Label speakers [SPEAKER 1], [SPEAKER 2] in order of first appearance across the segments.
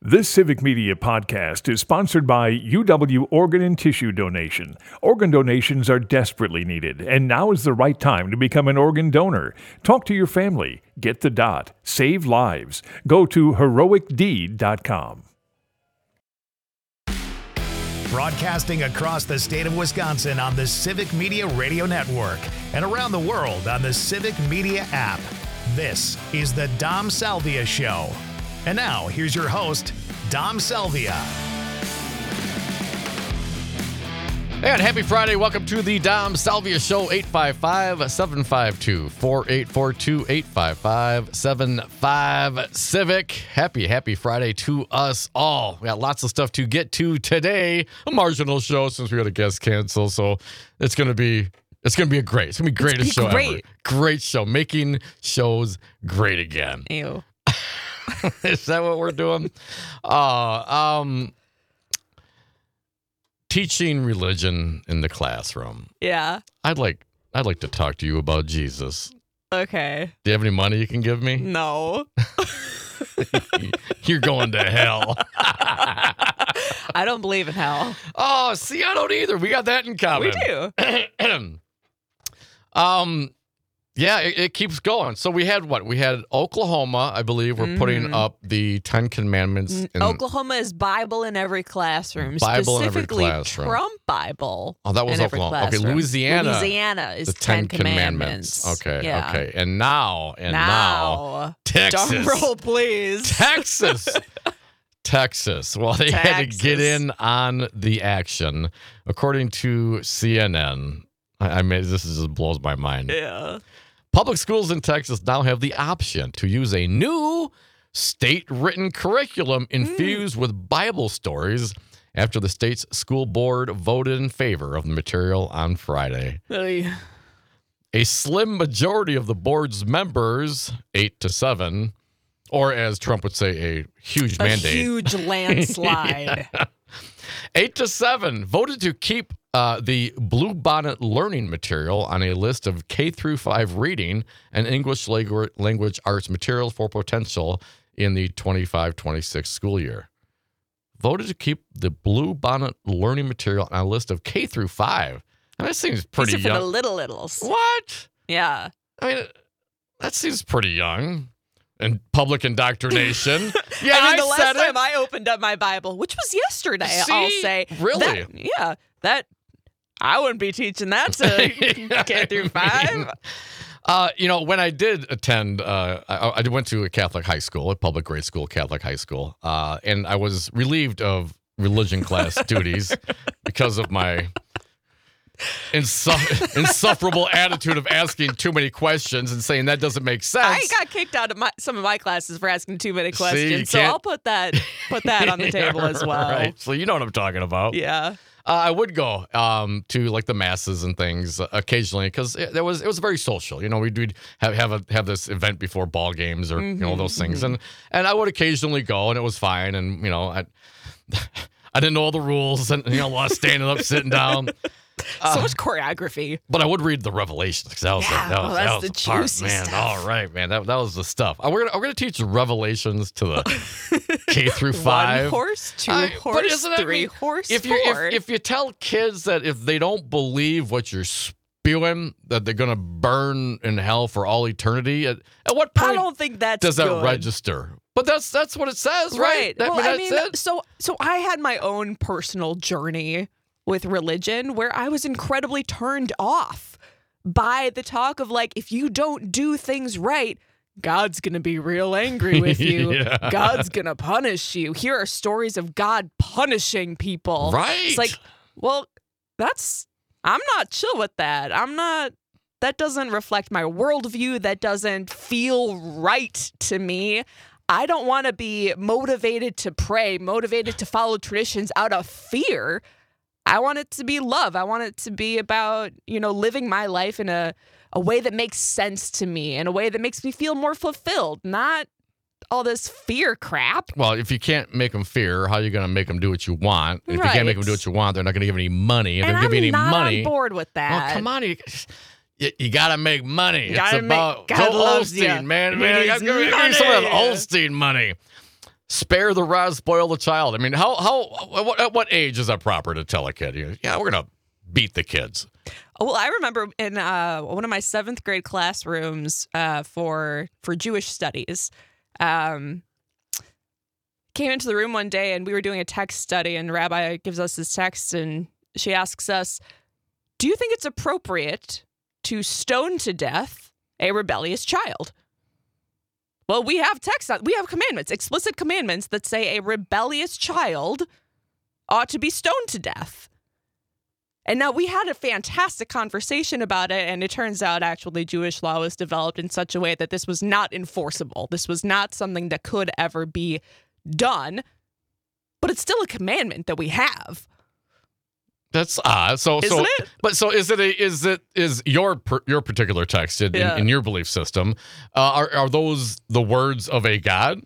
[SPEAKER 1] This Civic Media podcast is sponsored by UW Organ and Tissue Donation. Organ donations are desperately needed, and now is the right time to become an organ donor. Talk to your family. Get the dot. Save lives. Go to heroicdeed.com.
[SPEAKER 2] Broadcasting across the state of Wisconsin on the Civic Media Radio Network and around the world on the Civic Media app. This is the Dom Salvia Show. And now, here's your host, Dom Salvia.
[SPEAKER 3] And happy Friday. Welcome to the Dom Salvia Show, 855-752-4842, 855-75-CIVIC. Happy Friday to us all. We got lots of stuff to get to today. A marginal show since we had a guest cancel, so it's going to be a great. It's going to be greatest show ever. Great show. Making shows great again.
[SPEAKER 4] Ew.
[SPEAKER 3] Is that what we're doing? Teaching religion in the classroom.
[SPEAKER 4] Yeah.
[SPEAKER 3] I'd like to talk to you about Jesus.
[SPEAKER 4] Okay.
[SPEAKER 3] Do you have any money you can give me?
[SPEAKER 4] No.
[SPEAKER 3] You're going to hell.
[SPEAKER 4] I don't believe in hell.
[SPEAKER 3] Oh, see, I don't either. We got that in common.
[SPEAKER 4] We do.
[SPEAKER 3] Yeah, it keeps going. So we had what? We had Oklahoma, I believe, we're putting up the 10 Commandments.
[SPEAKER 4] Oklahoma is Bible in every classroom.
[SPEAKER 3] Bible in every
[SPEAKER 4] specifically
[SPEAKER 3] classroom.
[SPEAKER 4] Trump Bible.
[SPEAKER 3] Oh, that was
[SPEAKER 4] in every
[SPEAKER 3] Oklahoma. Okay,
[SPEAKER 4] classroom.
[SPEAKER 3] Louisiana.
[SPEAKER 4] Louisiana is
[SPEAKER 3] The
[SPEAKER 4] 10 Commandments.
[SPEAKER 3] Okay,
[SPEAKER 4] Yeah.
[SPEAKER 3] okay. And now, Texas.
[SPEAKER 4] Drum roll, please.
[SPEAKER 3] Texas. Well, they had to get in on the action. According to CNN, this just blows my mind.
[SPEAKER 4] Yeah.
[SPEAKER 3] Public schools in Texas now have the option to use a new state-written curriculum infused with Bible stories after the state's school board voted in favor of the material on Friday.
[SPEAKER 4] Oy.
[SPEAKER 3] A slim majority of the board's members, 8-7, or as Trump would say, a huge mandate.
[SPEAKER 4] A huge landslide.
[SPEAKER 3] 8-7 voted to keep the Bluebonnet learning material on a list of K-5 reading and English language arts materials for potential in the 25-26 school year. Voted to keep the Bluebonnet learning material on a list of K-5. I mean, that seems pretty
[SPEAKER 4] These are
[SPEAKER 3] young.
[SPEAKER 4] for the littles.
[SPEAKER 3] What?
[SPEAKER 4] Yeah.
[SPEAKER 3] I mean, that seems pretty young. And public indoctrination. Yeah,
[SPEAKER 4] I mean, the last
[SPEAKER 3] said
[SPEAKER 4] time
[SPEAKER 3] it.
[SPEAKER 4] I opened up my Bible, which was yesterday,
[SPEAKER 3] See?
[SPEAKER 4] I'll say.
[SPEAKER 3] Really?
[SPEAKER 4] That I wouldn't be teaching that to K-5.
[SPEAKER 3] When I did attend, I went to a Catholic high school, a public grade school, Catholic high school, and I was relieved of religion class duties because of my insufferable attitude of asking too many questions and saying that doesn't make sense.
[SPEAKER 4] I got kicked out of some of my classes for asking too many questions, so
[SPEAKER 3] can't-
[SPEAKER 4] I'll put that on the table as well.
[SPEAKER 3] Right. So you know what I'm talking about.
[SPEAKER 4] Yeah.
[SPEAKER 3] I would go to like the masses and things occasionally because it was very social. You know, we'd have this event before ball games or those things, and I would occasionally go, and it was fine. And I didn't know all the rules, and a lot of standing up, sitting down.
[SPEAKER 4] So much choreography.
[SPEAKER 3] But I would read the Revelations because that was
[SPEAKER 4] the
[SPEAKER 3] part,
[SPEAKER 4] juicy
[SPEAKER 3] man.
[SPEAKER 4] stuff.
[SPEAKER 3] All right, man. That was the stuff. We're gonna teach Revelations to the K-5.
[SPEAKER 4] 1 horse, 2
[SPEAKER 3] but
[SPEAKER 4] horse,
[SPEAKER 3] isn't that
[SPEAKER 4] 3
[SPEAKER 3] mean,
[SPEAKER 4] horse,
[SPEAKER 3] if
[SPEAKER 4] 4.
[SPEAKER 3] if you tell kids that if they don't believe what you're spewing, that they're gonna burn in hell for all eternity, at what point
[SPEAKER 4] I don't think that's
[SPEAKER 3] does that
[SPEAKER 4] good.
[SPEAKER 3] register? But that's what it says, right?
[SPEAKER 4] Well,
[SPEAKER 3] I mean, that's it.
[SPEAKER 4] so I had my own personal journey with religion where I was incredibly turned off by the talk of like, if you don't do things right, God's going to be real angry with you.
[SPEAKER 3] Yeah.
[SPEAKER 4] God's going to punish you. Here are stories of God punishing people.
[SPEAKER 3] Right.
[SPEAKER 4] It's like, well, I'm not chill with that. That doesn't reflect my worldview. That doesn't feel right to me. I don't want to be motivated to pray, motivated to follow traditions out of fear. I want it to be love. I want it to be about, living my life in a way that makes sense to me, in a way that makes me feel more fulfilled, not all this fear crap.
[SPEAKER 3] Well, if you can't make them fear, how are you going to make them do what you want? If you can't make them do what you want, they're not going to give any money. If
[SPEAKER 4] And
[SPEAKER 3] they give you any
[SPEAKER 4] I'm not
[SPEAKER 3] money,
[SPEAKER 4] on board with that.
[SPEAKER 3] well, come on. You got to make money.
[SPEAKER 4] Gotta
[SPEAKER 3] It's about
[SPEAKER 4] God
[SPEAKER 3] Joel
[SPEAKER 4] loves ya.
[SPEAKER 3] Osteen, man.
[SPEAKER 4] He
[SPEAKER 3] Man,
[SPEAKER 4] needs
[SPEAKER 3] give me some of that
[SPEAKER 4] money.
[SPEAKER 3] Osteen money. spare the rod, spoil the child. I mean, at what age is that proper to tell a kid? Yeah, we're going to beat the kids.
[SPEAKER 4] Well, I remember in one of my 7th grade classrooms for Jewish studies, came into the room one day and we were doing a text study, and the rabbi gives us this text and she asks us, "Do you think it's appropriate to stone to death a rebellious child?" Well, we have commandments, explicit commandments that say a rebellious child ought to be stoned to death. And now we had a fantastic conversation about it, and it turns out actually Jewish law was developed in such a way that this was not enforceable. This was not something that could ever be done, but it's still a commandment that we have.
[SPEAKER 3] That's odd. Isn't
[SPEAKER 4] it?
[SPEAKER 3] But so is your particular text in your belief system? Are those the words of a God?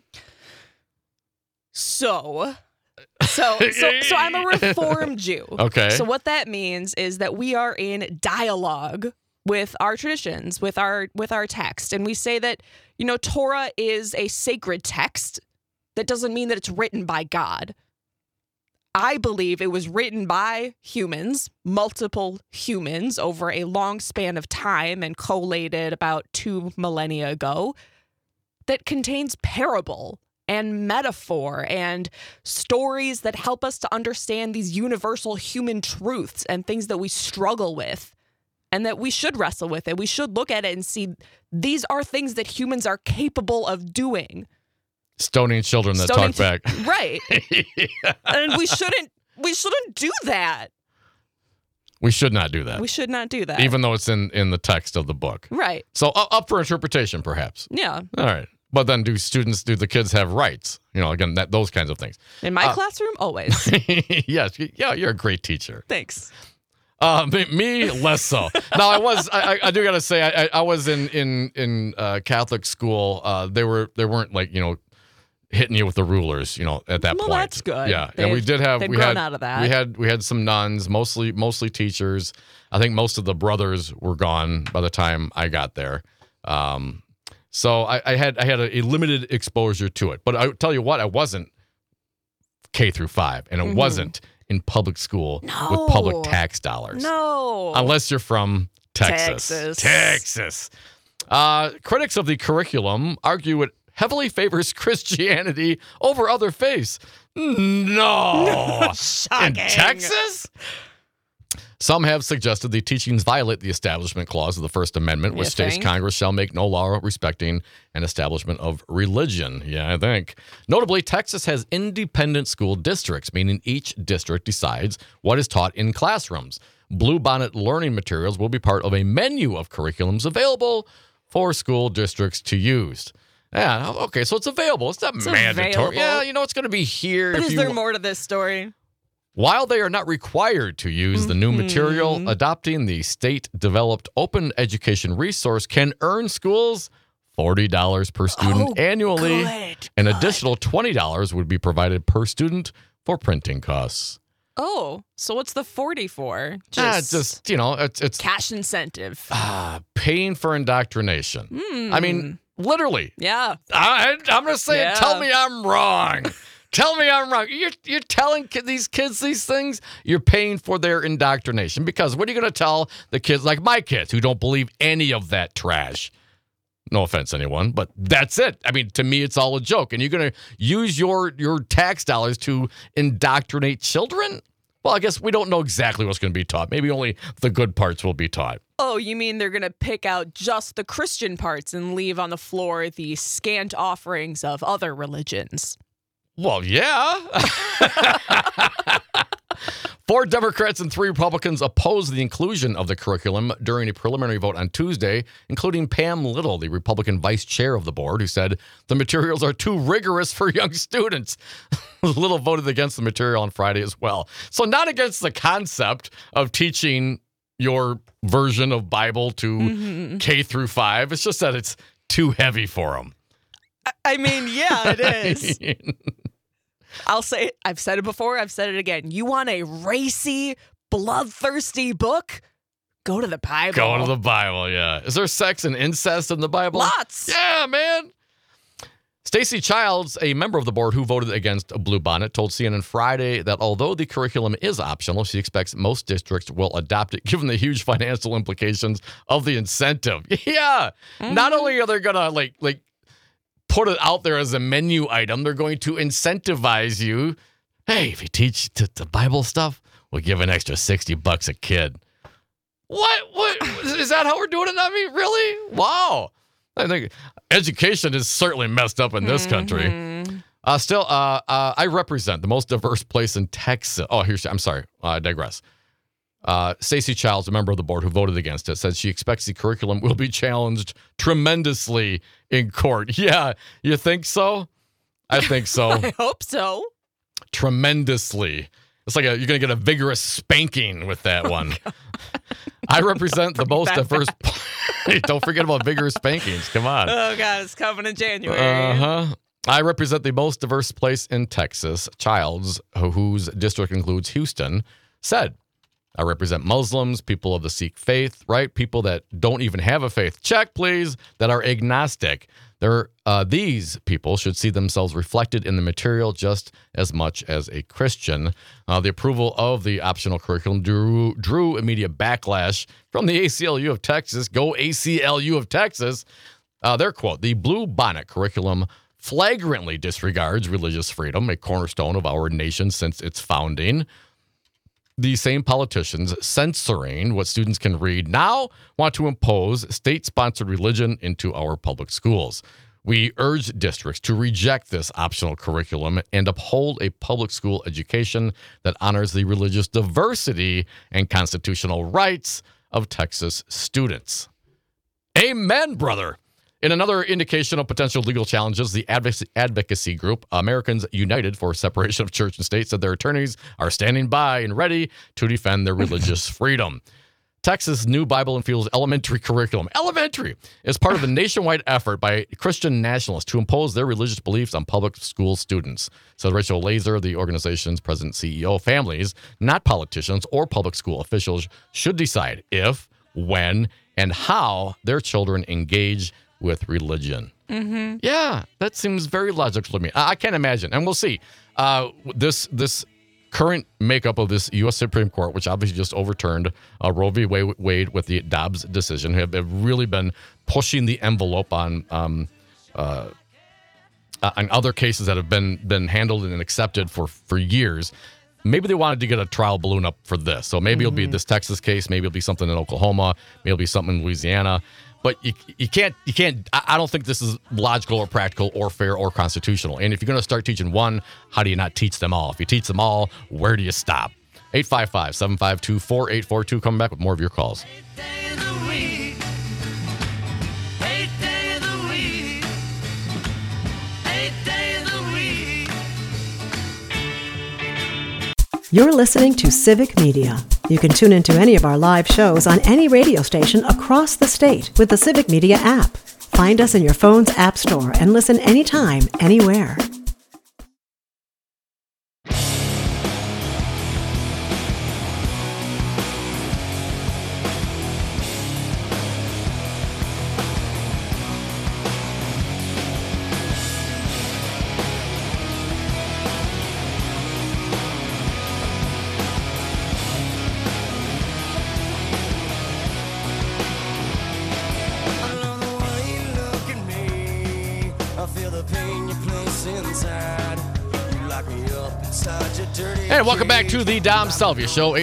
[SPEAKER 4] So I'm a Reformed Jew.
[SPEAKER 3] Okay.
[SPEAKER 4] So what that means is that we are in dialogue with our traditions, with our text, and we say that, Torah is a sacred text. That doesn't mean that it's written by God. I believe it was written by humans, multiple humans, over a long span of time and collated about 2 millennia ago, that contains parable and metaphor and stories that help us to understand these universal human truths and things that we struggle with and that we should wrestle with it. We should look at it and see these are things that humans are capable of doing.
[SPEAKER 3] Stoning children that talk back.
[SPEAKER 4] Right. Yeah. And we shouldn't do that.
[SPEAKER 3] We should not do that.
[SPEAKER 4] We should not do that.
[SPEAKER 3] Even though it's in the text of the book.
[SPEAKER 4] Right.
[SPEAKER 3] So up for interpretation, perhaps.
[SPEAKER 4] Yeah.
[SPEAKER 3] All right. But then do the kids have rights? Again, those kinds of things.
[SPEAKER 4] In my classroom, always.
[SPEAKER 3] Yes. Yeah, you're a great teacher.
[SPEAKER 4] Thanks.
[SPEAKER 3] Me less so. Now I do gotta say I was in Catholic school. They weren't like hitting you with the rulers, at that point.
[SPEAKER 4] Well, that's good.
[SPEAKER 3] Yeah, and we had
[SPEAKER 4] grown out of that.
[SPEAKER 3] We had some nuns, mostly teachers. I think most of the brothers were gone by the time I got there. So I had a limited exposure to it. But I tell you what, I wasn't K through 5, and it wasn't in public school with public tax dollars.
[SPEAKER 4] No,
[SPEAKER 3] unless you're from Texas. Critics of the curriculum argue it heavily favors Christianity over other faiths. No.
[SPEAKER 4] Shocking.
[SPEAKER 3] In Texas? Some have suggested the teachings violate the Establishment Clause of the First Amendment, which states Congress shall make no law respecting an establishment of religion. Yeah, I think. Notably, Texas has independent school districts, meaning each district decides what is taught in classrooms. Bluebonnet learning materials will be part of a menu of curriculums available for school districts to use. Yeah, okay, so it's available. It's not mandatory.
[SPEAKER 4] Available.
[SPEAKER 3] Yeah, it's going to be here.
[SPEAKER 4] But is there more to this story?
[SPEAKER 3] While they are not required to use the new material, adopting the state-developed open education resource can earn schools $40 per student annually. An additional $20 would be provided per student for printing costs.
[SPEAKER 4] Oh, so what's the 40 for?
[SPEAKER 3] It's
[SPEAKER 4] cash incentive.
[SPEAKER 3] Paying for indoctrination. I mean, literally.
[SPEAKER 4] Yeah.
[SPEAKER 3] I'm going to say it. Tell me I'm wrong. Tell me I'm wrong. You're telling these kids these things? You're paying for their indoctrination. Because what are you going to tell the kids, like my kids, who don't believe any of that trash? No offense, anyone, but that's it. I mean, to me, it's all a joke. And you're going to use your tax dollars to indoctrinate children? Well, I guess we don't know exactly what's going to be taught. Maybe only the good parts will be taught.
[SPEAKER 4] Oh, you mean they're going to pick out just the Christian parts and leave on the floor the scant offerings of other religions?
[SPEAKER 3] Well, yeah. 4 Democrats and 3 Republicans opposed the inclusion of the curriculum during a preliminary vote on Tuesday, including Pam Little, the Republican vice chair of the board, who said the materials are too rigorous for young students. Little voted against the material on Friday as well. So not against the concept of teaching your version of Bible to K through 5. It's just that it's too heavy for them.
[SPEAKER 4] I mean, yeah, it is. I'll say it. I've said it before. I've said it again. You want a racy, bloodthirsty book? Go to the Bible.
[SPEAKER 3] Go to the Bible, yeah. Is there sex and incest in the Bible?
[SPEAKER 4] Lots.
[SPEAKER 3] Yeah, man. Stacey Childs, a member of the board who voted against Bluebonnet, told CNN Friday that although the curriculum is optional, she expects most districts will adopt it given the huge financial implications of the incentive. Yeah. Not only are they going to like put it out there as a menu item, they're going to incentivize you. Hey, if you teach the Bible stuff, we'll give an extra $60 a kid. What? Is that how we're doing it? I mean, really? Wow. I think education is certainly messed up in this country. Still, I represent the most diverse place in Texas. Oh, I'm sorry. I digress. Stacey Childs, a member of the board who voted against it, says she expects the curriculum will be challenged tremendously in court. Yeah, you think so? I think so.
[SPEAKER 4] I hope so.
[SPEAKER 3] Tremendously. It's like you're going to get a vigorous spanking with that one. I represent the most diverse. Don't forget about vigorous spankings. Come on.
[SPEAKER 4] Oh, God, it's coming in January.
[SPEAKER 3] I represent the most diverse place in Texas. Childs, whose district includes Houston, said, I represent Muslims, people of the Sikh faith, right? People that don't even have a faith. Check, please, that are agnostic. These people should see themselves reflected in the material just as much as a Christian. The approval of the optional curriculum drew immediate backlash from the ACLU of Texas. Go ACLU of Texas. Their quote, the Bluebonnet curriculum flagrantly disregards religious freedom, a cornerstone of our nation since its founding. The same politicians censoring what students can read now want to impose state-sponsored religion into our public schools. We urge districts to reject this optional curriculum and uphold a public school education that honors the religious diversity and constitutional rights of Texas students. Amen, brother. In another indication of potential legal challenges, the advocacy group Americans United for Separation of Church and State said their attorneys are standing by and ready to defend their religious freedom. Texas' new Bible infused elementary curriculum, is part of a nationwide effort by Christian nationalists to impose their religious beliefs on public school students, said Rachel Laser, the organization's president CEO. Families, not politicians or public school officials, should decide if, when, and how their children engage with religion. Yeah, that seems very logical to me. I can't imagine, and we'll see. This current makeup of this U.S. Supreme Court, which obviously just overturned Roe v. Wade with the Dobbs decision, have really been pushing the envelope on other cases that have been handled and accepted for years. Maybe they wanted to get a trial balloon up for this. So maybe it'll be this Texas case. Maybe it'll be something in Oklahoma. Maybe it'll be something in Louisiana. But you can't, I don't think this is logical or practical or fair or constitutional. And if you're going to start teaching one, how do you not teach them all? If you teach them all, where do you stop? 855-752-4842. Coming back with more of your calls.
[SPEAKER 5] You're listening to Civic Media. You can tune into any of our live shows on any radio station across the state with the Civic Media app. Find us in your phone's app store and listen anytime, anywhere.
[SPEAKER 3] And welcome back to the Dom Salvia Show,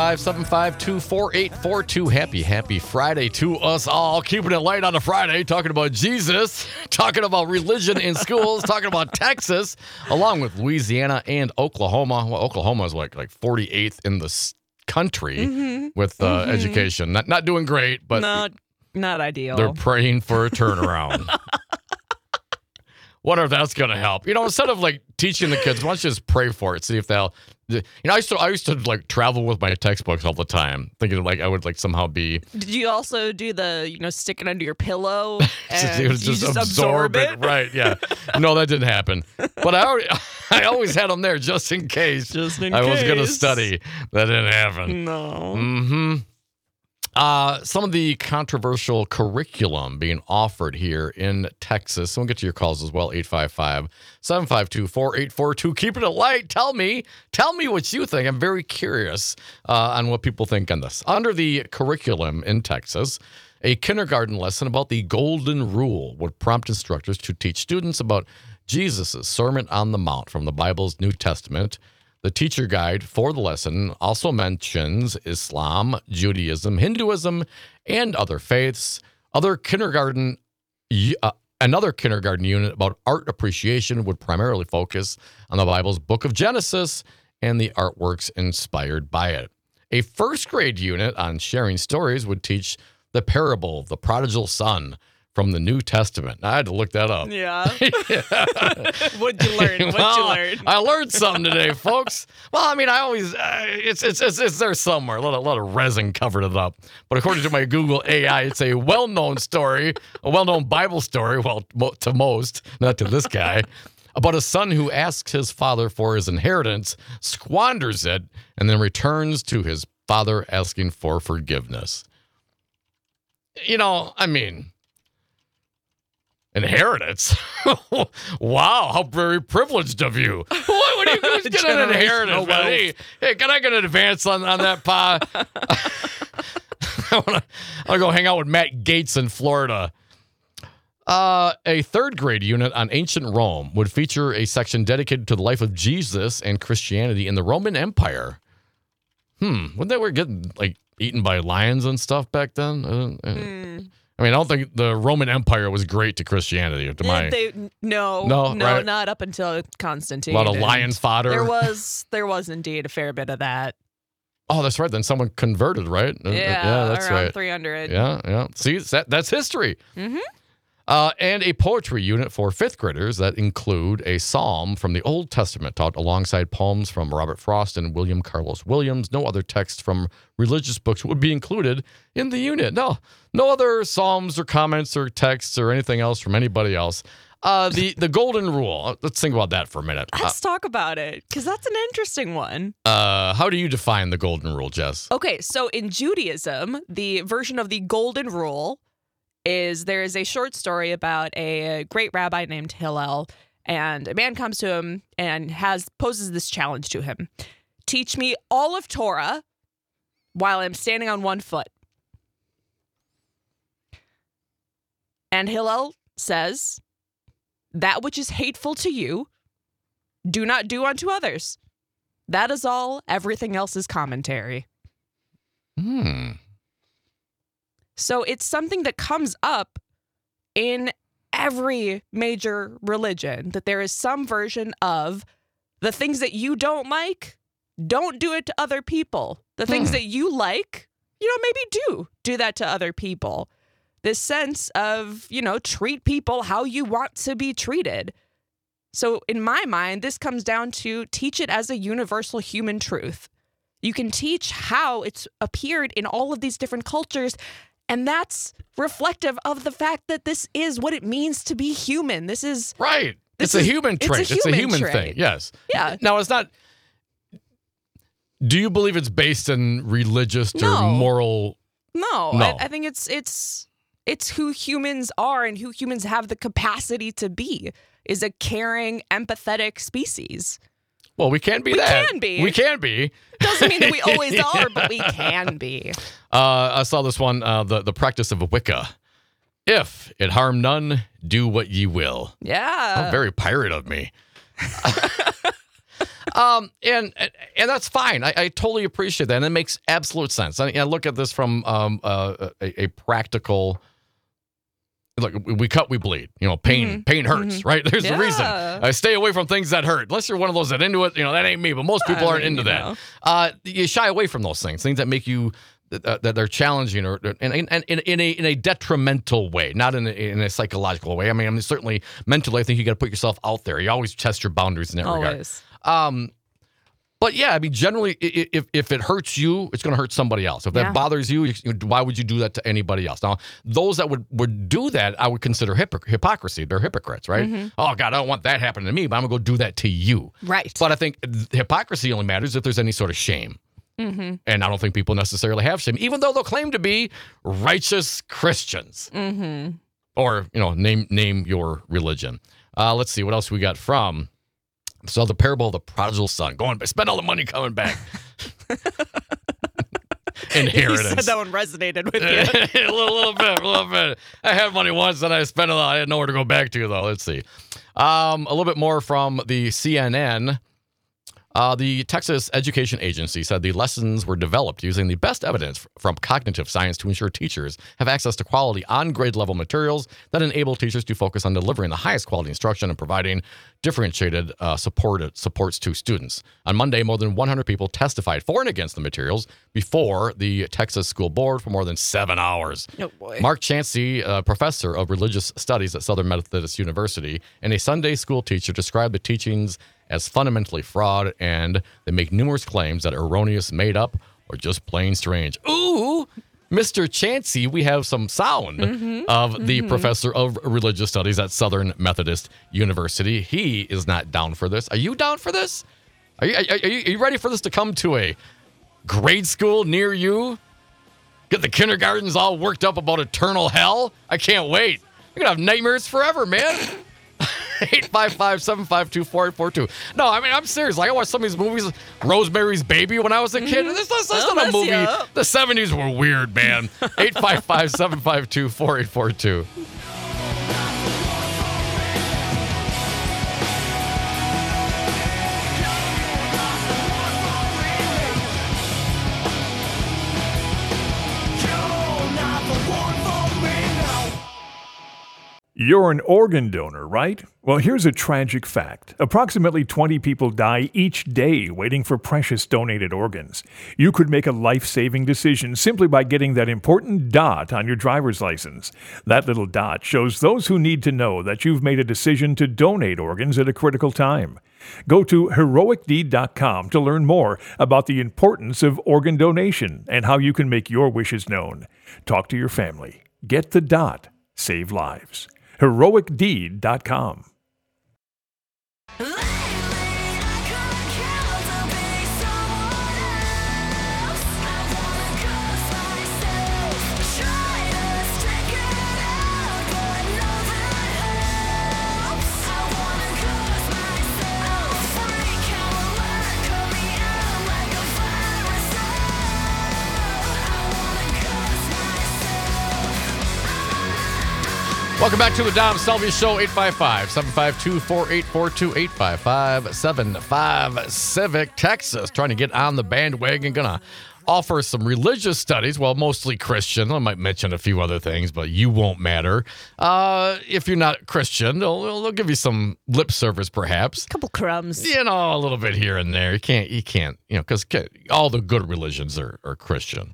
[SPEAKER 3] 855-752-4842. Happy Friday to us all. Keeping it light on a Friday, talking about Jesus, talking about religion in schools, talking about Texas, along with Louisiana and Oklahoma. Well, Oklahoma is like 48th in the country with education. Not doing great, but
[SPEAKER 4] not ideal.
[SPEAKER 3] They're praying for a turnaround. Wonder if that's going to help. Instead of teaching the kids, why don't you just pray for it? See if they'll. I used to travel with my textbooks all the time, thinking I would somehow be.
[SPEAKER 4] Did you also do the stick it under your pillow and
[SPEAKER 3] it was just absorb it? Right? Yeah. No, that didn't happen. But I always had them there just in case.
[SPEAKER 4] Just in
[SPEAKER 3] I
[SPEAKER 4] case
[SPEAKER 3] was going to study. That didn't happen.
[SPEAKER 4] No.
[SPEAKER 3] Some of the controversial curriculum being offered here in Texas. We'll get to your calls as well, 855-752-4842. Keeping it light. Tell me what you think. I'm very curious on what people think on this. Under the curriculum in Texas, a kindergarten lesson about the Golden Rule would prompt instructors to teach students about Jesus' Sermon on the Mount from the Bible's New Testament. The teacher guide for the lesson also mentions Islam, Judaism, Hinduism, and other faiths. Another kindergarten unit about art appreciation would primarily focus on the Bible's Book of Genesis and the artworks inspired by it. A first grade unit on sharing stories would teach the parable of the prodigal son from the New Testament. I had to look that up.
[SPEAKER 4] Yeah. What'd you learn?
[SPEAKER 3] I learned something today, folks. Well, I mean, I always, it's there somewhere. A lot of resin covered it up. But according to my Google AI, it's a well-known story, a well-known Bible story, well, to most, not to this guy, about a son who asks his father for his inheritance, squanders it, and then returns to his father asking for forgiveness. You know, I mean, inheritance? Wow, how very privileged of you. What do you guys get an inheritance? Hey, can I get an advance on that pa? I want to go hang out with Matt Gates in Florida. A third grade unit on ancient Rome would feature a section dedicated to the life of Jesus and Christianity in the Roman Empire. Wouldn't they were getting eaten by lions and stuff back then? I mean, I don't think the Roman Empire was great to Christianity.
[SPEAKER 4] No,
[SPEAKER 3] right?
[SPEAKER 4] Not up until Constantine.
[SPEAKER 3] A lot of lion fodder.
[SPEAKER 4] There was indeed a fair bit of that.
[SPEAKER 3] Oh, that's right. Then someone converted, right?
[SPEAKER 4] Yeah,
[SPEAKER 3] that's
[SPEAKER 4] around
[SPEAKER 3] right.
[SPEAKER 4] 300.
[SPEAKER 3] Yeah. See, that's history.
[SPEAKER 4] Mm-hmm.
[SPEAKER 3] And a poetry unit for fifth graders that include a psalm from the Old Testament taught alongside poems from Robert Frost and William Carlos Williams. No other text from religious books would be included in the unit. No other psalms or comments or texts or anything else from anybody else. The Golden Rule. Let's think about that for a minute.
[SPEAKER 4] Let's talk about it, because that's an interesting one.
[SPEAKER 3] How do you define the Golden Rule, Jess?
[SPEAKER 4] Okay, so in Judaism, the version of the Golden Rule is there is a short story about a great rabbi named Hillel, and a man comes to him and poses this challenge to him. Teach me all of Torah while I'm standing on one foot. And Hillel says, that which is hateful to you, do not do unto others. That is all. Everything else is commentary. So it's something that comes up in every major religion, that there is some version of the things that you don't like, don't do it to other people. The things that you like, maybe do that to other people. This sense of, treat people how you want to be treated. So in my mind, this comes down to teach it as a universal human truth. You can teach how it's appeared in all of these different cultures, and that's reflective of the fact that this is what it means to be human. This is...
[SPEAKER 3] Right. It's a human trait. It's a human thing. Yes.
[SPEAKER 4] Yeah.
[SPEAKER 3] Now, it's not... Do you believe it's based in religious or moral...
[SPEAKER 4] No. I think it's who humans are and who humans have the capacity to be, is a caring, empathetic species.
[SPEAKER 3] Well, we can be that. We can be.
[SPEAKER 4] Doesn't mean that we always are, but we can be.
[SPEAKER 3] I saw this one, the practice of Wicca. If it harm none, do what ye will.
[SPEAKER 4] Yeah.
[SPEAKER 3] How very pirate of me. And that's fine. I totally appreciate that, and it makes absolute sense. I look at this from a practical. Look, we cut, we bleed. Pain hurts, right? There's a reason. I stay away from things that hurt. Unless you're one of those that into it, that ain't me. But most people aren't into that. You shy away from those things that make you that they're challenging or in a detrimental way, not in a psychological way. I mean, certainly mentally, I think you got to put yourself out there. You always test your boundaries in that regard. But yeah, I mean, generally, if it hurts you, it's going to hurt somebody else. If that bothers you, why would you do that to anybody else? Now, those that would do that, I would consider hypocrisy. They're hypocrites, right? Mm-hmm. Oh, God, I don't want that happening to me, but I'm going to go do that to you.
[SPEAKER 4] Right.
[SPEAKER 3] But I think hypocrisy only matters if there's any sort of shame. And I don't think people necessarily have shame, even though they'll claim to be righteous Christians. Or, name your religion. Let's see what else we got from. So the parable of the prodigal son. Spend all the money coming back. Inheritance.
[SPEAKER 4] You said that one resonated with you.
[SPEAKER 3] a little bit. I had money once and I spent it all. I had nowhere to go back to, though. Let's see. A little bit more from the CNN. The Texas Education Agency said the lessons were developed using the best evidence from cognitive science to ensure teachers have access to quality on-grade level materials that enable teachers to focus on delivering the highest quality instruction and providing differentiated supports to students. On Monday, more than 100 people testified for and against the materials before the Texas School Board for more than 7 hours.
[SPEAKER 4] Oh, boy.
[SPEAKER 3] Mark Chancey, a professor of religious studies at Southern Methodist University and a Sunday school teacher, described the teachings as fundamentally fraud, and they make numerous claims that are erroneous, made up, or just plain strange. Ooh, Mr. Chancey, we have some sound of the professor of religious studies at Southern Methodist University. He is not down for this. Are you down for this? Are you ready for this to come to a grade school near you? Get the kindergartens all worked up about eternal hell? I can't wait. You're going to have nightmares forever, man. 855-752-4842. No, I mean, I'm serious. Like, I watched some of these movies, Rosemary's Baby, when I was a kid. That's not a movie. The 70s were weird, man. 855-752-4842.
[SPEAKER 1] You're an organ donor, right? Well, here's a tragic fact. Approximately 20 people die each day waiting for precious donated organs. You could make a life-saving decision simply by getting that important dot on your driver's license. That little dot shows those who need to know that you've made a decision to donate organs at a critical time. Go to heroicdeed.com to learn more about the importance of organ donation and how you can make your wishes known. Talk to your family. Get the dot. Save lives. heroicdeed.com.
[SPEAKER 3] Welcome back to the Dom Selvey Show, 855-752-4842, 855-75 Civic, Texas. Trying to get on the bandwagon. Gonna offer some religious studies, well, mostly Christian. I might mention a few other things, but you won't matter. If you're not Christian, they'll give you some lip service, perhaps.
[SPEAKER 4] A couple crumbs.
[SPEAKER 3] A little bit here and there. You can't, because all the good religions are Christian.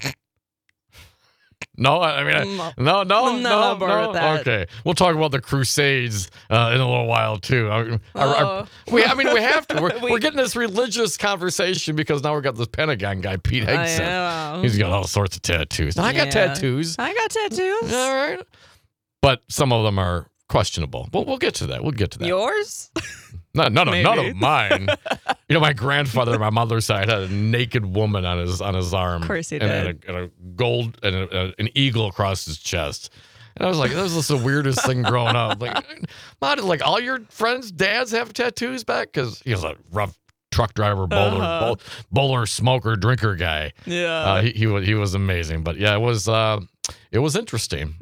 [SPEAKER 3] No, I mean, no. Okay, we'll talk about the Crusades in a little while too. We have to. We're getting this religious conversation because now we've got this Pentagon guy, Pete Hegseth. He's got all sorts of tattoos. Now, I got tattoos.
[SPEAKER 4] I got tattoos.
[SPEAKER 3] All right, but some of them are questionable. We'll get to that.
[SPEAKER 4] Yours?
[SPEAKER 3] None of mine. My grandfather on my mother's side had a naked woman on his arm.
[SPEAKER 4] Of course he
[SPEAKER 3] did. And a gold and an eagle across his chest. And I was like, that was just the weirdest thing growing up. Like, Mom, did all your friends' dads have tattoos back? Because he was a rough truck driver, bowler, smoker, drinker guy.
[SPEAKER 4] Yeah.
[SPEAKER 3] He was amazing. But yeah, it was interesting.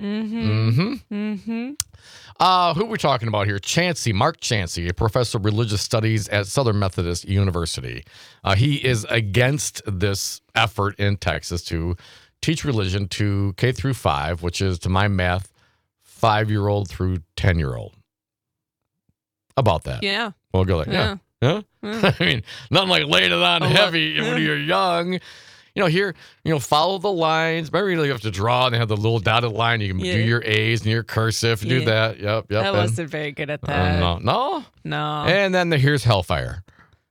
[SPEAKER 3] Who are we talking about here? Mark Chancey, a professor of religious studies at Southern Methodist University. He is against this effort in Texas to teach religion to K through 5, which is, to my math, 5-year-old through 10-year-old. About that.
[SPEAKER 4] Yeah.
[SPEAKER 3] We'll go like, yeah. I mean, nothing like laying it on heavy when you're young. Here, follow the lines. Remember, you have to draw and they have the little dotted line. You can do your A's and your cursive, do that. Yep.
[SPEAKER 4] I wasn't very good at that.
[SPEAKER 3] No.
[SPEAKER 4] And
[SPEAKER 3] then here's Hellfire.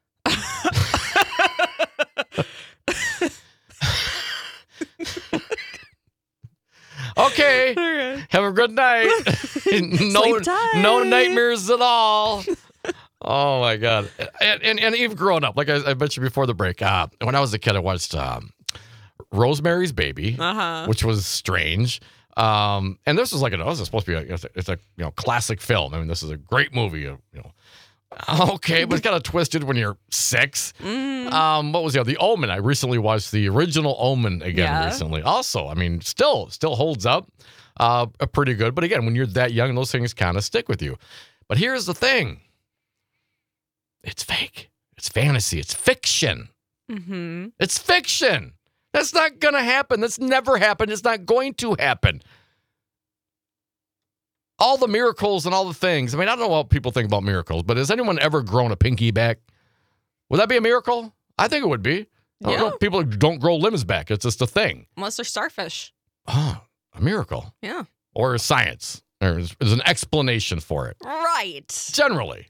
[SPEAKER 3] Okay. Have a good night.
[SPEAKER 4] Sleep tight.
[SPEAKER 3] No nightmares at all. Oh my God. And even growing up, like I mentioned before the break, when I was a kid, I watched Rosemary's Baby, which was strange. And this was this is supposed to be it's a classic film. I mean, this is a great movie. Okay, but it's kind of twisted when you're 6. What was The Omen? I recently watched the original Omen again recently. Also, I mean, still holds up pretty good. But again, when you're that young, those things kind of stick with you. But here's the thing. It's fake. It's fantasy. It's fiction.
[SPEAKER 4] Mm-hmm.
[SPEAKER 3] It's fiction. That's not going to happen. That's never happened. It's not going to happen. All the miracles and all the things. I mean, I don't know what people think about miracles, but has anyone ever grown a pinky back? Would that be a miracle? I think it would be. I don't know. People don't grow limbs back. It's just a thing.
[SPEAKER 4] Unless they're starfish.
[SPEAKER 3] Oh, a miracle.
[SPEAKER 4] Yeah.
[SPEAKER 3] Or science. There's an explanation for it.
[SPEAKER 4] Right.
[SPEAKER 3] Generally.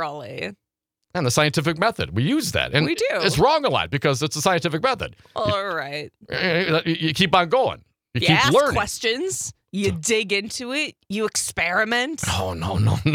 [SPEAKER 3] And the scientific method. We use that. And
[SPEAKER 4] we do.
[SPEAKER 3] It's wrong a lot because it's a scientific method.
[SPEAKER 4] All right.
[SPEAKER 3] You keep on going. You keep
[SPEAKER 4] ask
[SPEAKER 3] learning.
[SPEAKER 4] questions. You dig into it. You experiment.
[SPEAKER 3] Oh, no.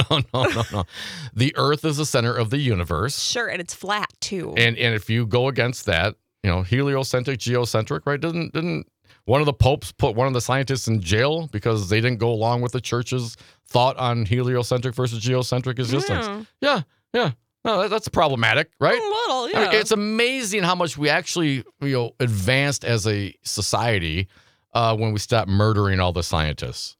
[SPEAKER 3] The Earth is the center of the universe.
[SPEAKER 4] Sure, and it's flat, too.
[SPEAKER 3] And if you go against that, heliocentric, geocentric, right? Didn't one of the popes put one of the scientists in jail because they didn't go along with the church's thought on heliocentric versus geocentric existence? Yeah. No, that's problematic, right?
[SPEAKER 4] A little, yeah.
[SPEAKER 3] I mean, it's amazing how much we actually, advanced as a society when we stopped murdering all the scientists.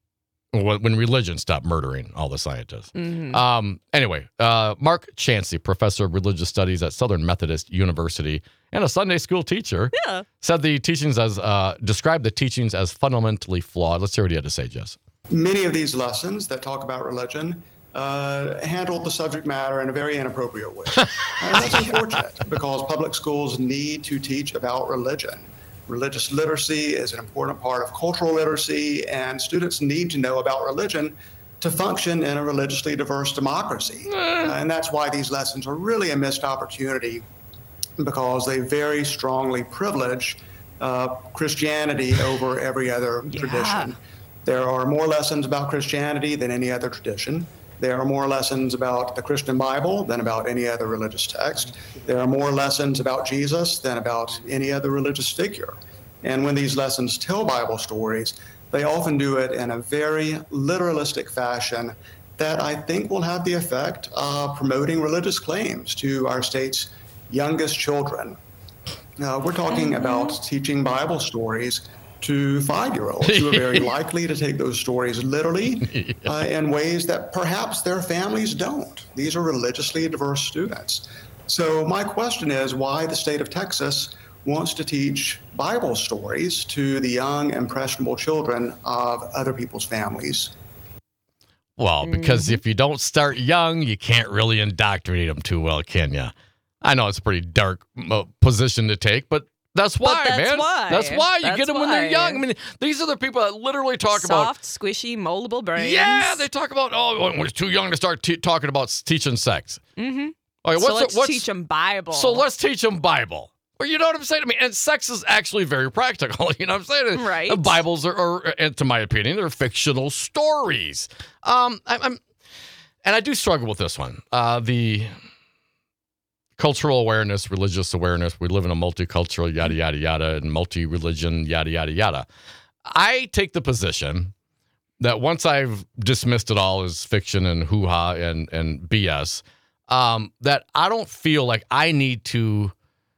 [SPEAKER 3] When religion stopped murdering all the scientists.
[SPEAKER 4] Mm-hmm.
[SPEAKER 3] Anyway, Mark Chancey, professor of religious studies at Southern Methodist University and a Sunday school teacher, said described the teachings as fundamentally flawed. Let's hear what he had to say, Jess.
[SPEAKER 6] Many of these lessons that talk about religion handled the subject matter in a very inappropriate way. And that's unfortunate because public schools need to teach about religion. Religious literacy is an important part of cultural literacy, and students need to know about religion to function in a religiously diverse democracy. And that's why these lessons are really a missed opportunity, because they very strongly privilege Christianity over every other tradition. There are more lessons about Christianity than any other tradition. There are more lessons about the Christian Bible than about any other religious text. There are more lessons about Jesus than about any other religious figure. And when these lessons tell Bible stories, they often do it in a very literalistic fashion that I think will have the effect of promoting religious claims to our state's youngest children. We're talking about teaching Bible stories to 5-year-olds who are very likely to take those stories literally in ways that perhaps their families don't. These are religiously diverse students. So my question is why the state of Texas wants to teach Bible stories to the young, impressionable children of other people's families.
[SPEAKER 3] Well, because if you don't start young, you can't really indoctrinate them too well, can you? I know it's a pretty dark position to take, but that's why, man. That's why you get them when they're young. I mean, these are the people that literally talk about
[SPEAKER 4] soft, squishy, moldable brains.
[SPEAKER 3] Yeah, they talk about when it's too young to start talking about teaching sex.
[SPEAKER 4] Mm-hmm.
[SPEAKER 3] Okay,
[SPEAKER 4] so let's teach them Bible.
[SPEAKER 3] So let's teach them Bible. Well, you know what I'm saying? I mean, and sex is actually very practical. You know what I'm saying?
[SPEAKER 4] Right.
[SPEAKER 3] The Bibles are, and to my opinion, they're fictional stories. And I do struggle with this one. The cultural awareness, religious awareness. We live in a multicultural, yada, yada, yada, and multi-religion, yada, yada, yada. I take the position that once I've dismissed it all as fiction and hoo-ha and BS, that I don't feel like I need to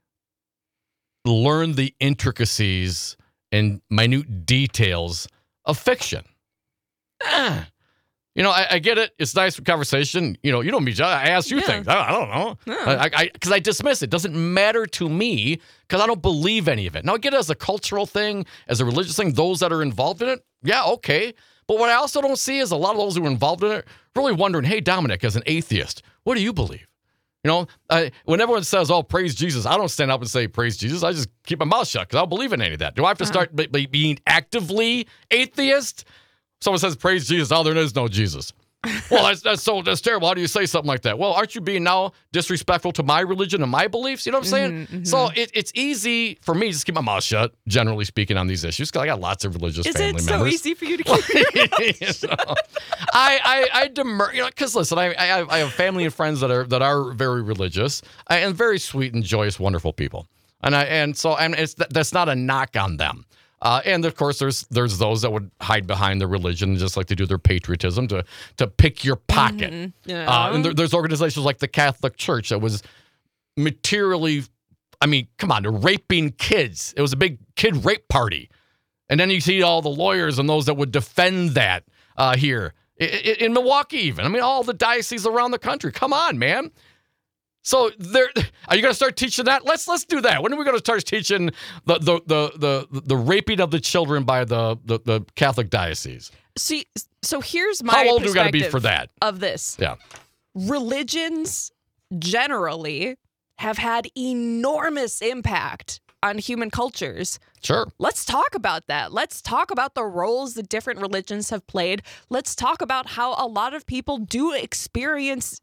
[SPEAKER 3] learn the intricacies and minute details of fiction. You know, I get it. It's nice for conversation. You know me, John. I ask you things. I don't know. Because I dismiss it. It doesn't matter to me because I don't believe any of it. Now, I get it as a cultural thing, as a religious thing, those that are involved in it, yeah, okay. But what I also don't see is a lot of those who are involved in it really wondering, hey, Dominic, as an atheist, what do you believe? You know, when everyone says, oh, praise Jesus, I don't stand up and say, praise Jesus. I just keep my mouth shut because I don't believe in any of that. Do I have to start being actively atheist? Someone says, praise Jesus. Oh, there is no Jesus. Well, that's terrible. How do you say something like that? Well, aren't you being now disrespectful to my religion and my beliefs? You know what I'm saying? So it's easy for me to just keep my mouth shut, generally speaking, on these issues, because I got lots of religious family members.
[SPEAKER 4] Is it so easy for you to keep your mouth shut?
[SPEAKER 3] I demur, because listen, I have family and friends that are very religious and very sweet and joyous, wonderful people, and that's not a knock on them. And of course, there's those that would hide behind their religion, just like they do their patriotism, to pick your pocket.
[SPEAKER 4] Mm-hmm. Yeah.
[SPEAKER 3] And there's organizations like the Catholic Church that was materially, I mean, come on, they're raping kids. It was a big kid rape party. And then you see all the lawyers and those that would defend that here in Milwaukee, even. I mean, all the dioceses around the country. Come on, man. So are you going to start teaching that? Let's do that. When are we going to start teaching the raping of the children by the Catholic diocese?
[SPEAKER 4] See, so here's my
[SPEAKER 3] How old do we got to be for that?
[SPEAKER 4] Of this.
[SPEAKER 3] Yeah.
[SPEAKER 4] Religions generally have had enormous impact on human cultures.
[SPEAKER 3] Sure.
[SPEAKER 4] Let's talk about that. Let's talk about the roles that different religions have played. Let's talk about how a lot of people do experience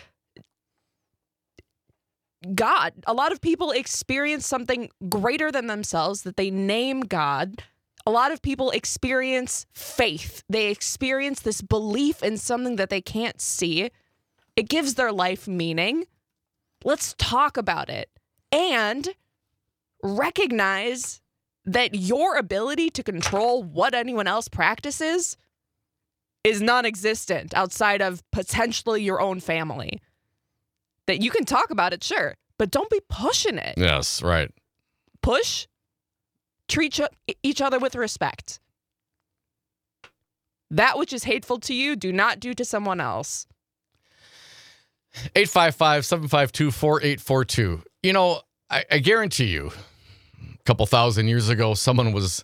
[SPEAKER 4] God. A lot of people experience something greater than themselves that they name God. A lot of people experience faith. They experience this belief in something that they can't see. It gives their life meaning. Let's talk about it and recognize that your ability to control what anyone else practices is non-existent outside of potentially your own family. That you can talk about it, sure, but don't be pushing it.
[SPEAKER 3] Yes, right.
[SPEAKER 4] Push, treat each other with respect. That which is hateful to you, do not do to someone else.
[SPEAKER 3] 855-752-4842. You know, I guarantee you, a couple thousand years ago, someone was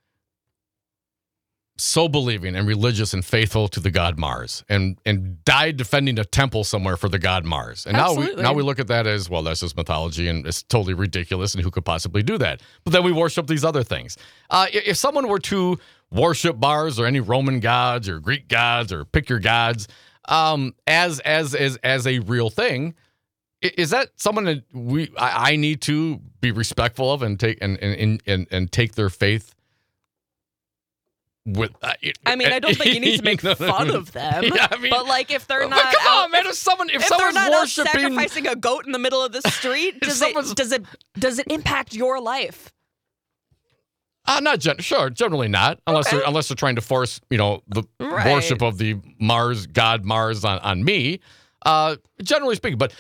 [SPEAKER 3] so believing and religious and faithful to the god Mars and died defending a temple somewhere for the god Mars. And now we look at that as, well, that's just mythology and it's totally ridiculous and who could possibly do that? But then we worship these other things. If someone were to worship Mars or any Roman gods or Greek gods or pick your gods as a real thing, is that someone that I need to be respectful of and take and take their faith with?
[SPEAKER 4] I mean, I don't think you need to make fun of them.
[SPEAKER 3] Yeah, I mean,
[SPEAKER 4] but like, if they're not,
[SPEAKER 3] come on, man! If someone's
[SPEAKER 4] they're not
[SPEAKER 3] worshiping,
[SPEAKER 4] sacrificing a goat in the middle of the street, does it impact your life?
[SPEAKER 3] Generally not, unless they're trying to force the worship of the god Mars on me. Generally speaking, but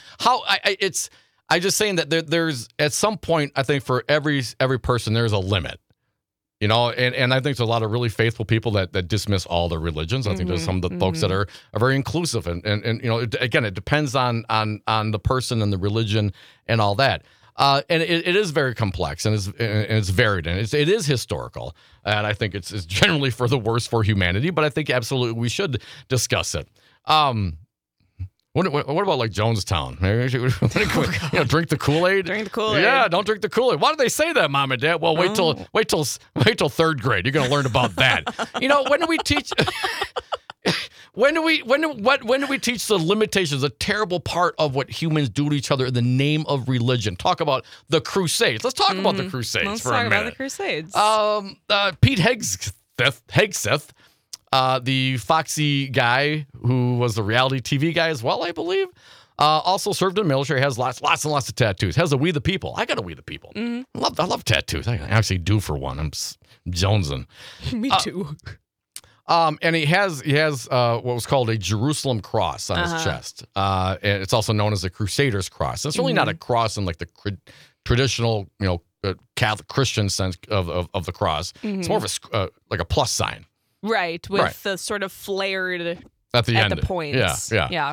[SPEAKER 3] I just saying that there's at some point, I think for every person there's a limit. And I think there's a lot of really faithful people that dismiss all their religions. I think there's some of the folks that are very inclusive, and again, it depends on the person and the religion and all that. And it is very complex and it's varied and it is historical, and I think it's generally for the worse for humanity. But I think absolutely we should discuss it. What about like Jonestown? Drink the Kool-Aid.
[SPEAKER 4] Drink the Kool-Aid.
[SPEAKER 3] Yeah, don't drink the Kool-Aid. Why do they say that, Mom and Dad? Well, wait till third grade. You're going to learn about that. When do we teach? When do we teach the limitations? A terrible part of what humans do to each other in the name of religion. Talk about the Crusades. Let's talk about the Crusades for a minute.
[SPEAKER 4] Let's talk about the Crusades.
[SPEAKER 3] Pete Hegseth. The Foxy guy who was the reality TV guy as well, I believe, also served in the military, has lots and lots of tattoos, has a We the People. I got a We the People. I love tattoos. I actually do for one. I'm jonesing.
[SPEAKER 4] Me too.
[SPEAKER 3] And he has what was called a Jerusalem cross on his chest. And it's also known as the Crusader's cross. It's really not a cross in like the traditional, Catholic Christian sense of the cross. It's more of like a plus sign.
[SPEAKER 4] Right, with the sort of flared
[SPEAKER 3] at the end,
[SPEAKER 4] the points.
[SPEAKER 3] Yeah.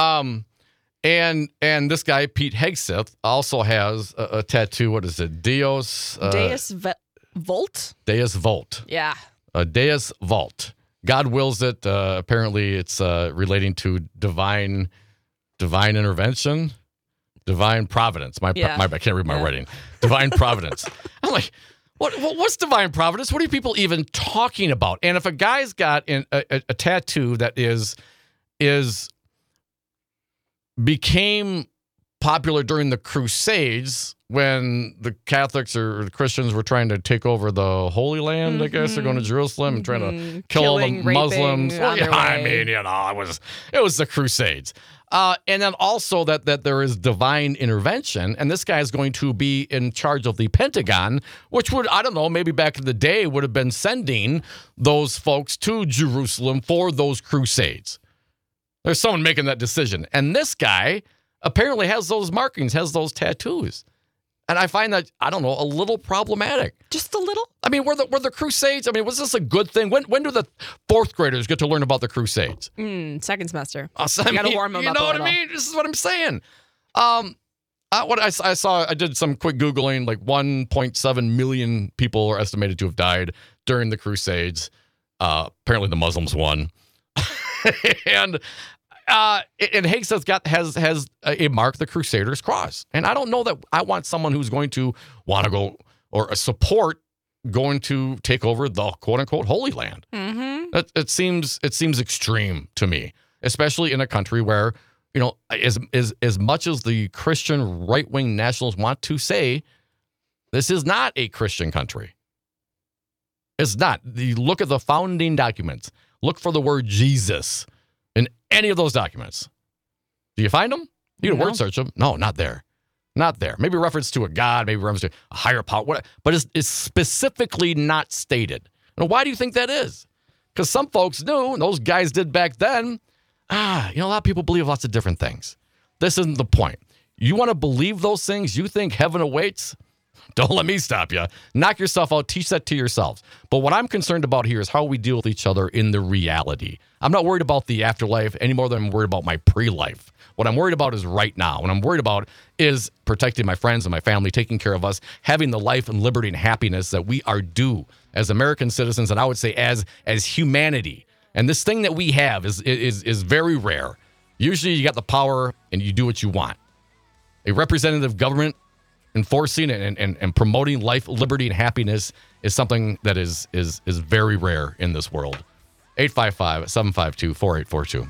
[SPEAKER 3] And this guy Pete Hegseth also has a tattoo. What is it? Deus
[SPEAKER 4] Volt.
[SPEAKER 3] Deus Volt.
[SPEAKER 4] Yeah.
[SPEAKER 3] Deus Volt. God wills it. Apparently, it's relating to divine intervention, divine providence. I can't read my writing. Divine providence. I'm like, what's divine providence? What are people even talking about? And if a guy's got a tattoo that is became popular during the Crusades when the Catholics or the Christians were trying to take over the Holy Land, I guess. They're going to Jerusalem and trying to kill all the Muslims.
[SPEAKER 4] Well,
[SPEAKER 3] yeah, I mean, it was the Crusades. And then also that there is divine intervention, and this guy is going to be in charge of the Pentagon, which would, I don't know, maybe back in the day would have been sending those folks to Jerusalem for those Crusades. There's someone making that decision. And this guy apparently has those markings, has those tattoos. And I find that, I don't know, a little problematic.
[SPEAKER 4] Just a little?
[SPEAKER 3] I mean, were the Crusades, I mean, was this a good thing? When do the fourth graders get to learn about the Crusades?
[SPEAKER 4] Second semester.
[SPEAKER 3] So,
[SPEAKER 4] you got to warm them up a little.
[SPEAKER 3] You know what I mean? This is what I'm saying. What I saw, I did some quick Googling, like 1.7 million people are estimated to have died during the Crusades. Apparently the Muslims won. And Higgs has a mark, the Crusader's Cross. And I don't know that I want someone who's going to want to go or support going to take over the quote unquote Holy Land. Mm-hmm. It seems extreme to me, especially in a country where, you know, as much as the Christian right-wing nationalists want to say, this is not a Christian country. It's not. You look at the founding documents. Look for the word Jesus in any of those documents. Do you find them? You can word search them. No, not there. Not there. Maybe reference to a God, maybe reference to a higher power, but it's specifically not stated. Now, why do you think that is? Because some folks knew, and those guys did back then, a lot of people believe lots of different things. This isn't the point. You want to believe those things? You think heaven awaits? Don't let me stop you. Knock yourself out. Teach that to yourselves. But what I'm concerned about here is how we deal with each other in the reality. I'm not worried about the afterlife any more than I'm worried about my pre-life. What I'm worried about is right now. What I'm worried about is protecting my friends and my family, taking care of us, having the life and liberty and happiness that we are due as American citizens, and I would say as humanity. And this thing that we have is very rare. Usually you got the power and you do what you want. A representative government enforcing and promoting life, liberty, and happiness is something that is very rare in this world. 855-752-4842.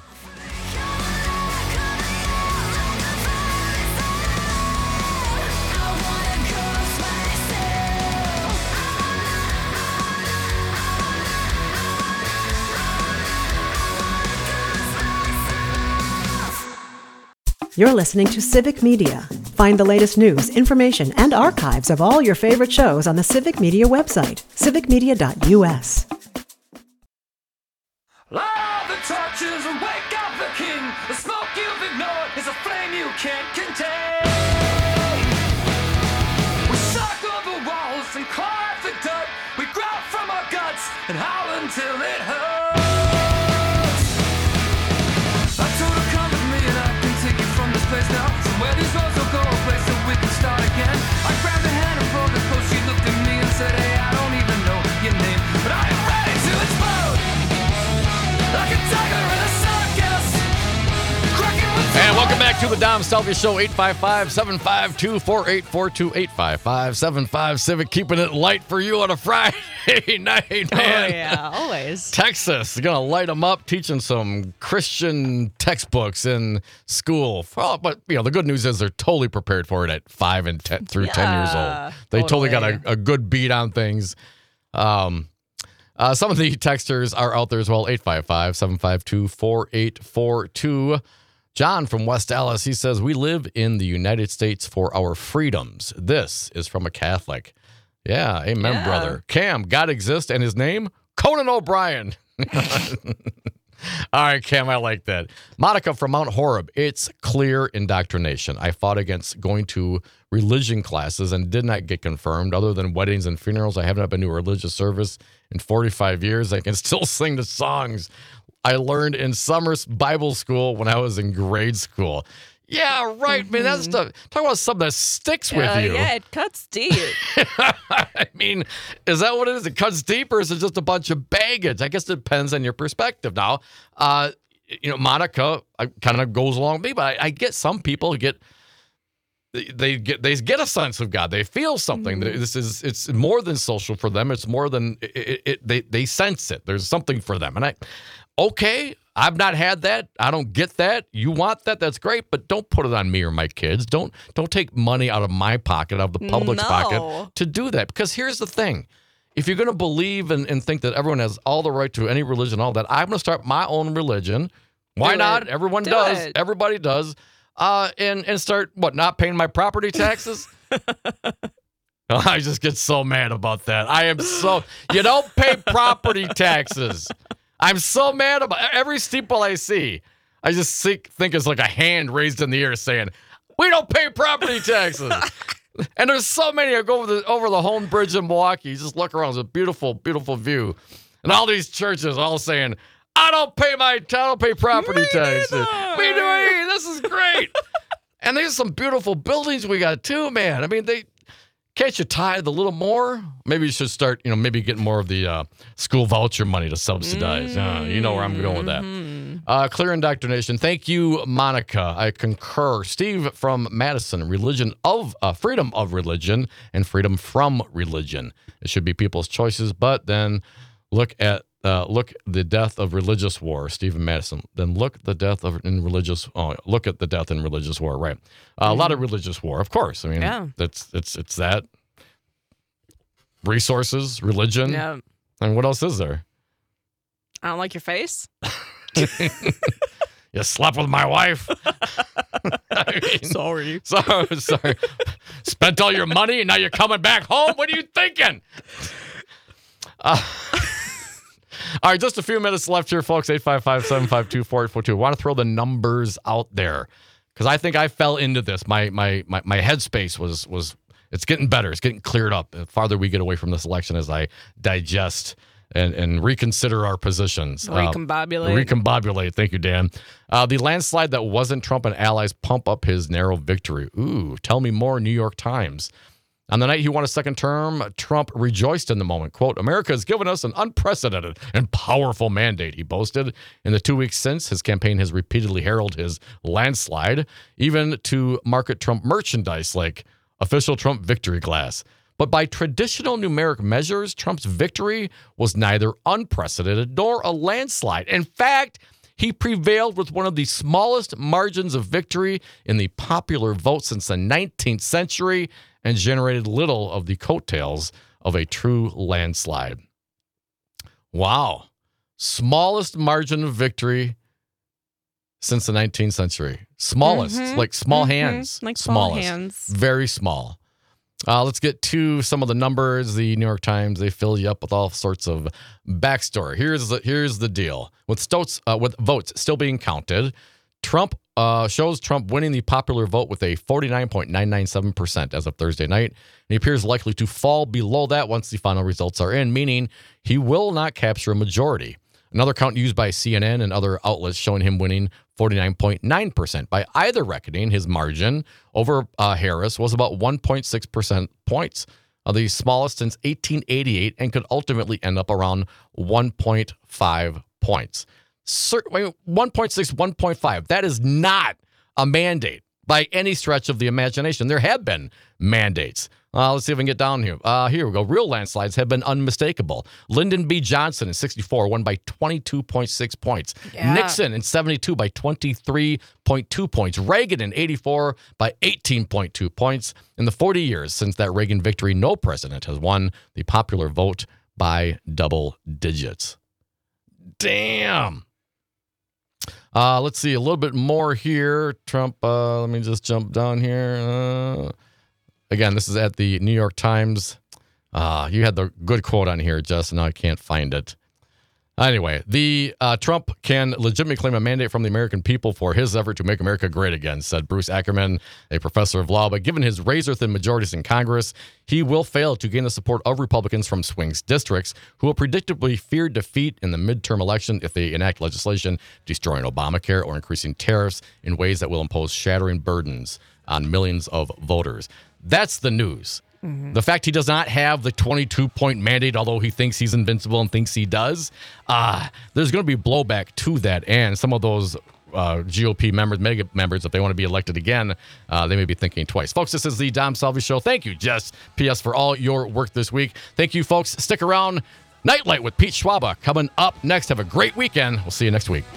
[SPEAKER 5] You're listening to Civic Media. Find the latest news, information, and archives of all your favorite shows on the Civic Media website, civicmedia.us.
[SPEAKER 7] Light all the torches and wake up the king. The smoke you've ignored is a flame you can't contain. We circle the walls and claw at the dirt. We growl from our guts and howl until it hurts. I told her come with me and I can take you from this place now. Somewhere these roads will go, a place that we can start again. I grabbed her hand and pulled her close. She looked at me and said, hey, I don't even know your name, but I am ready to explode. Like a tiger in a circus.
[SPEAKER 3] And welcome back to the Dom Salvia Show, 855-752-4842, 855-75 Civic, keeping it light for you on a Friday night, man.
[SPEAKER 4] Oh, yeah, always.
[SPEAKER 3] Texas is going to light them up, teaching some Christian textbooks in school. Well, but, the good news is they're totally prepared for it at 5 and 10 through 10 years old. They totally got a good beat on things. Some of the texters are out there as well, 855-752-4842. John from West Dallas, he says, we live in the United States for our freedoms. This is from a Catholic. Yeah, amen, brother. Cam, God exists, and his name? Conan O'Brien. All right, Cam, I like that. Monica from Mount Horeb, it's clear indoctrination. I fought against going to religion classes and did not get confirmed. Other than weddings and funerals, I haven't been to a religious service in 45 years. I can still sing the songs I learned in summer Bible school when I was in grade school. Yeah, right, man. That's talk about something that sticks with you.
[SPEAKER 4] Yeah, it cuts deep.
[SPEAKER 3] I mean, is that what it is? It cuts deep, or is it just a bunch of baggage? I guess it depends on your perspective. Now, Monica kind of goes along with me, but I get some people get a sense of God. They feel something. It's more than social for them. It's more than they sense it. There's something for them, and okay, I've not had that. I don't get that. You want that? That's great, but don't put it on me or my kids. Don't take money out of my pocket, out of the public's pocket to do that. Because here's the thing. If you're going to believe and think that everyone has all the right to any religion, all that, I'm going to start my own religion. Why not? Everyone does. Everybody does. And start, not paying my property taxes? I just get so mad about that. You don't pay property taxes. I'm so mad about every steeple I see. I just think it's like a hand raised in the air saying, we don't pay property taxes. And there's so many. I go over the Home Bridge in Milwaukee. You just look around. It's a beautiful, beautiful view. And all these churches all saying, I don't pay property taxes. Me neither. This is great. And there's some beautiful buildings we got too, man. I mean, can't you tithe a little more? Maybe you should start, maybe getting more of the school voucher money to subsidize. You know where I'm going with that. Clear indoctrination. Thank you, Monica. I concur. Steve from Madison. Freedom of religion and freedom from religion. It should be people's choices, but then look the death of religious war. Stephen Madison. Then look at the death in religious war. Right. A lot of religious war, of course. I mean, it's that. Resources, religion. Yeah. And what else is there?
[SPEAKER 4] I don't like your face.
[SPEAKER 3] You slept with my wife.
[SPEAKER 4] Sorry.
[SPEAKER 3] Sorry. Spent all your money and now you're coming back home? What are you thinking? All right, just a few minutes left here, folks. 855-752-4842. I want to throw the numbers out there because I think I fell into this. My headspace was it's getting better. It's getting cleared up the farther we get away from this election as I digest and reconsider our positions. Recombobulate. Thank you, Dan. The landslide that wasn't Trump and allies pump up his narrow victory. Ooh, tell me more, New York Times. On the night he won a second term, Trump rejoiced in the moment. Quote, America has given us an unprecedented and powerful mandate, he boasted. In the 2 weeks since, his campaign has repeatedly heralded his landslide, even to market Trump merchandise like official Trump victory glass. But by traditional numeric measures, Trump's victory was neither unprecedented nor a landslide. In fact, he prevailed with one of the smallest margins of victory in the popular vote since the 19th century and generated little of the coattails of a true landslide. Wow. Smallest margin of victory since the 19th century. Smallest, like small hands.
[SPEAKER 4] Like small hands.
[SPEAKER 3] Very small. Let's get to some of the numbers. The New York Times, they fill you up with all sorts of backstory. Here's the deal. With votes still being counted, Trump shows Trump winning the popular vote with a 49.997% as of Thursday night. And he appears likely to fall below that once the final results are in, meaning he will not capture a majority. Another count used by CNN and other outlets showing him winning 49.9%. By either reckoning, his margin over Harris was about 1.6% points, the smallest since 1888, and could ultimately end up around 1.5 points. 1.6, 1.5. That is not a mandate by any stretch of the imagination. There have been mandates. Let's see if we can get down here. Here we go. Real landslides have been unmistakable. Lyndon B. Johnson in 64 won by 22.6 points. Yeah. Nixon in 72 by 23.2 points. Reagan in 84 by 18.2 points. In the 40 years since that Reagan victory, no president has won the popular vote by double digits. Damn. Let's see a little bit more here. Trump, let me just jump down here. Again, this is at the New York Times. You had the good quote on here, Justin. Now I can't find it. Anyway, the Trump can legitimately claim a mandate from the American people for his effort to make America great again, said Bruce Ackerman, a professor of law. But given his razor-thin majorities in Congress, he will fail to gain the support of Republicans from swing districts who will predictably fear defeat in the midterm election if they enact legislation destroying Obamacare or increasing tariffs in ways that will impose shattering burdens on millions of voters. That's the news. The fact he does not have the 22-point mandate, although he thinks he's invincible and thinks he does, there's going to be blowback to that. And some of those GOP members, mega members, if they want to be elected again, they may be thinking twice. Folks, this is the Dom Salvi Show. Thank you, Jess P.S., for all your work this week. Thank you, folks. Stick around. Nightlight with Pete Schwaba coming up next. Have a great weekend. We'll see you next week.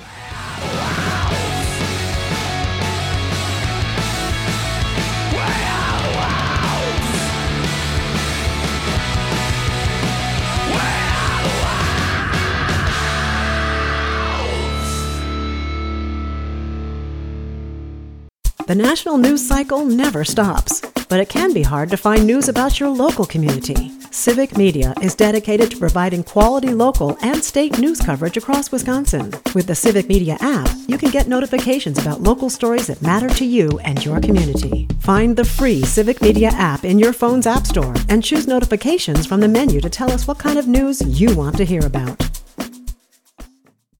[SPEAKER 5] The national news cycle never stops, but it can be hard to find news about your local community. Civic Media is dedicated to providing quality local and state news coverage across Wisconsin. With the Civic Media app, you can get notifications about local stories that matter to you and your community. Find the free Civic Media app in your phone's app store and choose notifications from the menu to tell us what kind of news you want to hear about.